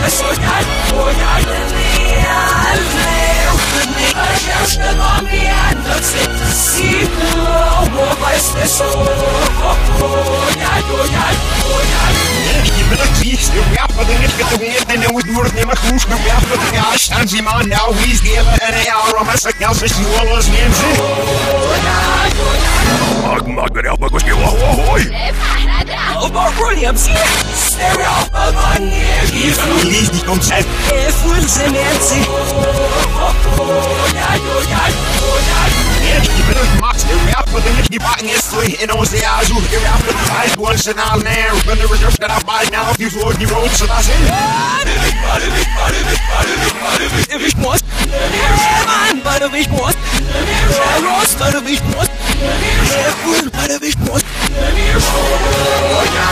Now he's giving an hour. I'm a sick now, so she was in. Magda, pagos que ahoy. Williams, Sarah, He's the concept. full semenci. Max, rap with the Nicky Button is free. And on the Azul, you're out with the eyes once and I'll never. When the reserve that I buy now, if you would, you wrote, so that's it. If ich muss, Mann, warte, ich muss. Rost, warte, ich muss. Full, warte, ich muss.